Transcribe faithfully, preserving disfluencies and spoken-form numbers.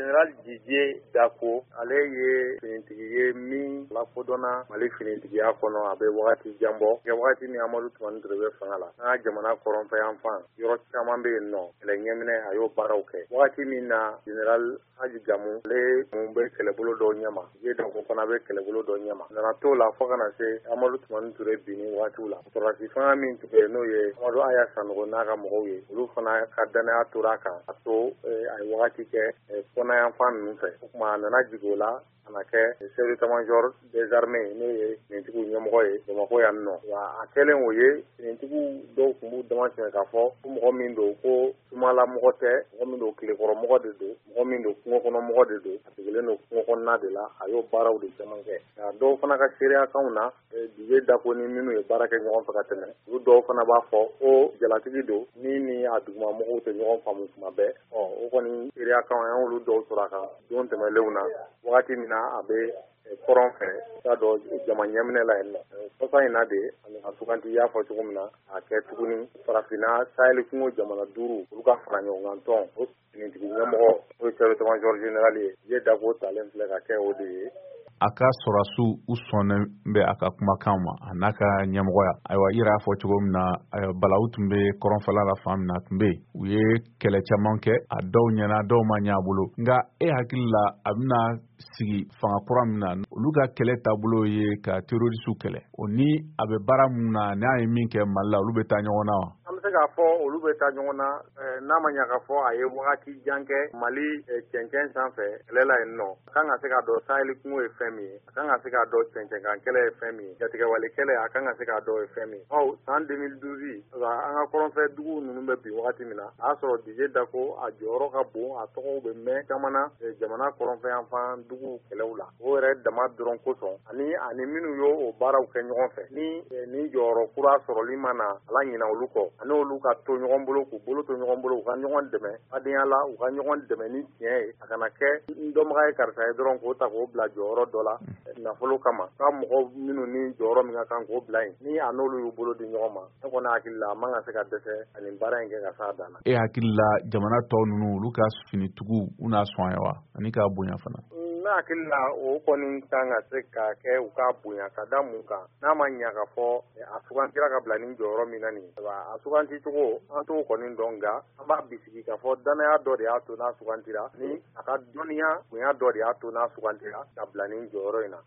Général Didier Dako ale ye finitigi ye min lakodɔnna Mali finitigiya kɔnɔ a bɛ wagati jan bɔ kɛ wagati min Amadu Tumani Ture bɛ fanga la an ka jamana kɔrɔnfɛ yan fan yɔrɔ caman bɛ yen nɔ kɛlɛ ɲɛminɛ a y'o baaraw kɛ wagati min na Général Haji Gamu ale mun bɛ kɛlɛbolo dɔw ɲɛma Didier Dako fana bɛ kɛlɛbolo dɔw ɲɛma nana t'o la fo kana se Amadu Tumani Ture binni wagatiw la sɔrɔdasi fanga min tun bɛ n'o ye Amadu Aya Sanogo n'a ka mɔgɔw ye olu fana ka danaya tora kan a to a ye wagati kɛ fɔnayan fan ninnu fɛ o tuma a nana jigin o la ka na kɛ chef d'état-major des armées n'o ye finitigiw ɲɛmɔgɔ ye Bamakɔ yan nɔ wa a kɛlen o ye finitigiw dɔw tun b'u dama tɛmɛ k'a fɔ ko mɔgɔ min don ko sumala mɔgɔ tɛ mɔgɔ min don tilekɔrɔmɔgɔ de don mɔgɔ min don kungokɔnɔmɔgɔ de don a sigilen don kungo kɔnɔna de la a y'o baaraw de caman kɛ nka dɔw fana ka seereyakanw na Didier Dako ni minnu ye baara kɛ ɲɔgɔn fɛ ka tɛmɛ olu dɔw fana b'a fɔ ko jalatigi don ni ni a dugumamɔgɔw tɛ ɲɔgɔn faamu tuma bɛɛ ɔ o kɔni seereyakanw an y'olu dɔw sɔrɔ a kan don tɛmɛnlenw na wagati min na a bɛ kɔrɔn fɛ k'a dɔn jama ɲɛminɛ la yen nɔ kɔsa in na de a suganti y'a fɔ cogo min na a kɛ tuguni farafinna Sahel kungo jamana duuru olu ka fara ɲɔgɔn kan tɔn o finitigi ɲɛmɔgɔ o ye chef d'état-major général ye Didier Dako talen filɛ ka kɛ o de ye a ka sɔrɔdasiw u sɔnnen bɛ a ka kumakan ma a n'a ka ɲɛmɔgɔya ayiwa i yɛrɛ y'a fɔ cogo min na Balawu tun bɛ kɔrɔnfɛla la fan min na tun bɛ yen u ye kɛlɛ caman kɛ a dɔw ɲɛna dɔw ma ɲɛ a bolo nka e hakili la a bɛna sigi fanga kura min na olu ka kɛlɛ taabolo ye ka terroriste kɛlɛ o ni a bɛ baara min na n'a ye min kɛ Mali la olu bɛ taa ɲɔgɔn na wa? An bɛ se k'a fɔ olu bɛ taa ɲɔgɔn na n'a ma ɲɛ k'a fɔ a ye wagati jan kɛ Mali cɛncɛn sanfɛ kɛlɛ la yen nɔ a kan ka se k'a dɔn Sahel kungo ye fɛn min ye a kan ka se k'a dɔn cɛncɛnkan kɛlɛ ye fɛn min ye jatigɛwale kɛlɛ a kan ka se k'a dɔn ye fɛn min ye ɔ san deux mille douze an ka kɔrɔnfɛ dugu ninnu bɛ bin wagati min na a y'a sɔrɔ Didier Dako a jɔyɔrɔ ka bon a tɔgɔw bɛ mɛn caman na jamana kɔrɔnfɛ yan fan dugu kɛlɛw la o yɛrɛ dama dɔrɔn kosɔn ani ani minnu y'o o baaraw kɛ ɲɔgɔn fɛ ni ni jɔyɔrɔ kura sɔrɔli ma na ala ɲina olu kɔ ani olu ka to ɲɔgɔn bolo k'u bolo to ɲɔgɔn bolo u ka ɲɔgɔn dɛmɛ adenya la u ka ɲɔgɔn dɛmɛ ni tiɲɛ ye a kana kɛ n dɔnbaga ye karisa ye dɔrɔn k'o ta k'o bila jɔyɔrɔ dɔ la nafolo kama ka mɔgɔ minnu ni jɔyɔrɔ min ka kan k'o bila yen ni a n'olu y'u bolo di ɲɔgɔn ma ne kɔni hakili la a man ka se ka dɛsɛ ani baara in kɛ ka s'a dan na. E hakili la jamana tɔ ninnu olu ka finitigiw u n'a sɔn wa ani k'a bonya fana? Ne hakili la o kɔni kan ka se ka kɛ u k'a bonya ka da mun kan n'a ma ɲa ka fɔ a sugantira ka bila ni jɔyɔrɔ min na nin a suganti cogo an t'o kɔni dɔn nka an b'a bisigi ka fɔ danaya dɔ de y'a to n'a sugantira ni a ka dɔnniya bonya dɔ de y'a to n'a sugantira ka bila ni jɔyɔrɔ in na